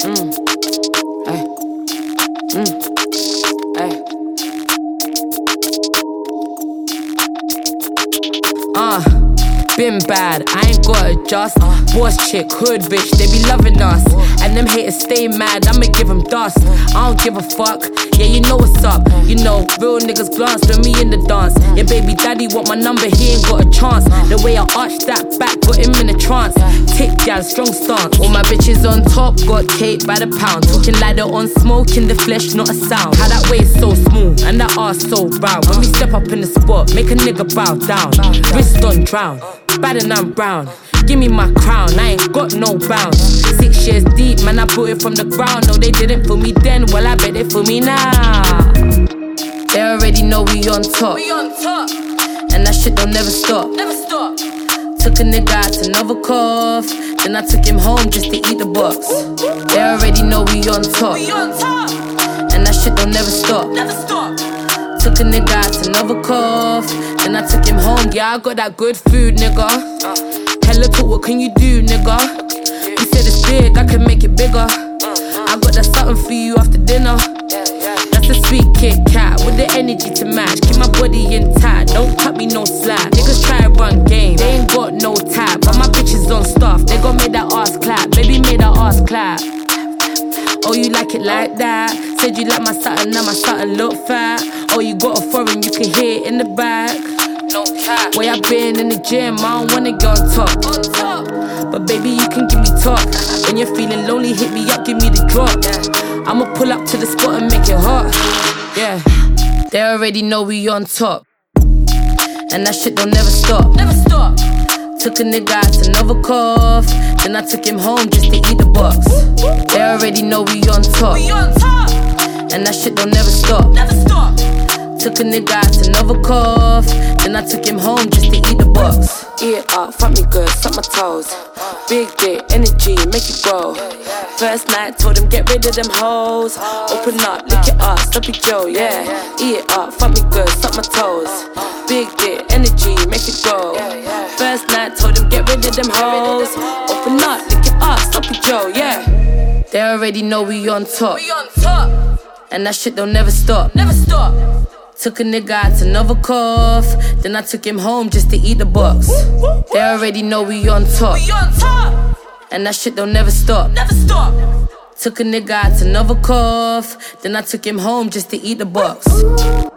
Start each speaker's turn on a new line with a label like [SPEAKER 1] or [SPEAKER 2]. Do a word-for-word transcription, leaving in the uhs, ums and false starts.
[SPEAKER 1] Mm. Ay. Mm. Ay. Uh, been bad, I ain't got adjust. Uh, Boss chick, hood bitch, they be loving us. And them haters stay mad, I'ma give them dust. I don't give a fuck, yeah, you know what's up. You know, real niggas glance for me in the dance. Your baby daddy want my number, he ain't got a chance. The way I arch that back, put him in a trance. Tick gal, strong stance. All my bitches on top, got cake by the pound. Talking like they're on smoke in the flesh, not a sound. How that waist so smooth, and that ass so brown. When we step up in the spot, make a nigga bow down. Wrist on drown, bad and I'm brown. Give me my crown, I ain't got no bounds. Six years deep, man, I put it from the ground. No, they didn't for me then, well, I bet they for me now. They already know we on top. We on top. And that shit don't never stop. Never stop. Took a nigga out to Novikov, then I took him home just to eat the box. They already know we on top. We on top. And that shit don't never stop. Never stop. Took a nigga out to Novikov, then I took him home. Yeah, I got that good food, nigga. Uh. Hella talk, what can you do, nigga? You said it's big, I can make it bigger. I got that something for you after dinner. That's a sweet Kit Kat with the energy to match. Keep my body intact, don't cut me no slack. Niggas try to run game, they ain't got no tap. But my bitches on stuff, they gon' make that ass clap. Baby made that ass clap. Oh, you like it like that? Said you like my satin, now my satin look fat. Oh, you got a foreign, you can hear it in the back. No cap. Way I been in the gym, I don't wanna go on top. On top. But baby, you can give me talk. When you're feeling lonely, hit me up, give me the drop. Yeah. I'ma pull up to the spot and make it hot. Yeah, they already know we on top. And that shit don't never stop. Never stop. Took a nigga out to Novikov, then I took him home just to eat the box. They already know we on top. We on top. And that shit don't never stop. Never stop. Took a nigga out to Novikov, then I took him home just to eat the box. Eat it up, fuck me good, suck my toes. Big dick, energy, make it grow. First night, told him get rid of them hoes. Open up, lick it up, stop it Joe, yeah. Eat it up, fuck me good, suck my toes. Big dick, energy, make it grow. First night, told him get rid of them hoes. Open up, lick it up, stop it Joe, yeah. They already know we on top. We on top. And that shit don't never stop. Never stop. Took a nigga out to Novikov, then I took him home just to eat the box. They already know we on top. We on top. And that shit don't never stop. Never stop. Took a nigga out to Novikov, then I took him home just to eat the box.